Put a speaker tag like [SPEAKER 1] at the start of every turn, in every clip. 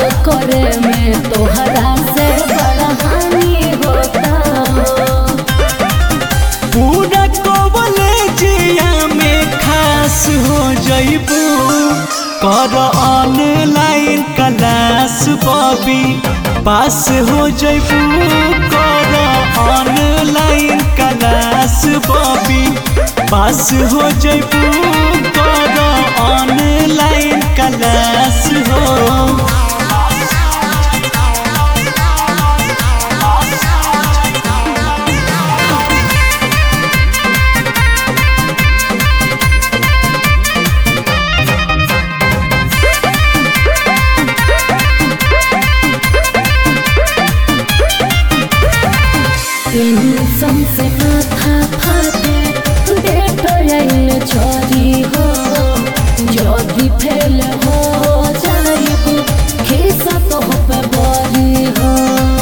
[SPEAKER 1] करे में तोहरा से बड़ा हानि होता हो।
[SPEAKER 2] पूरा कॉलेजिया में खास हो जइबू कर ऑनलाइन क्लास बॉबी पास हो जइबू कर ऑनलाइन क्लास बॉबी पास हो जइबू कर ऑनलाइन क्लास हो।
[SPEAKER 1] टेंशन से माथा फाटे डेट आइल छोरी हो जल्दी फेल हो जाइबू खिसा तो पे बरी हो।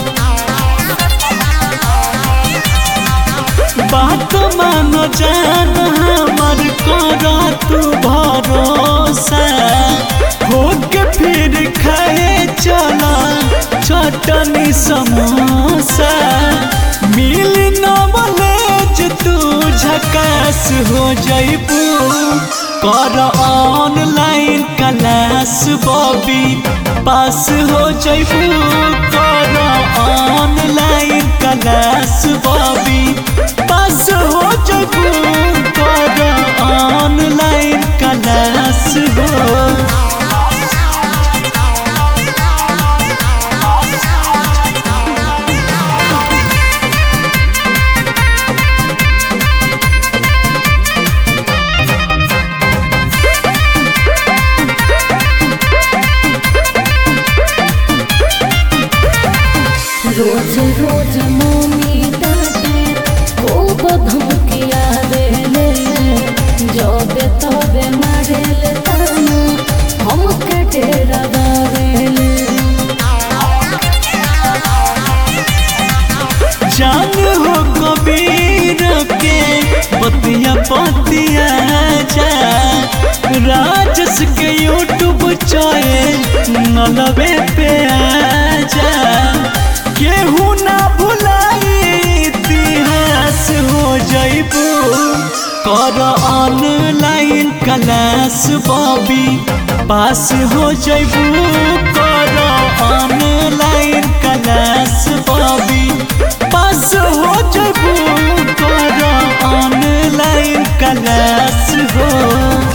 [SPEAKER 2] बात मानो जान हमर कर तू भरोसा होके फिर खाए चला चटनी समोसा मिल नॉलेज तू झकास हो जइबू कर ऑनलाइन क्लास बॉबी पास हो जइबू कर ऑनलाइन क्लास बॉबी पास हो जइबू कर ऑनलाइन क्लास हो।
[SPEAKER 1] रोज रोज मम्मी डांटे खूब धमकिया देले जबे तबे मारेले ताना हमके डेरा दावेले।
[SPEAKER 2] जान हो कबीर के बतिया पतिया जा राजस के यूट्यूब चैनल नलबे पे आजा केहू ना भुलाई इतिहास हो जइबू कर ऑनलाइन क्लास बॉबी पास हो जइबू कर ऑनलाइन क्लास बॉबी पास हो जइबू कर ऑनलाइन क्लास हो।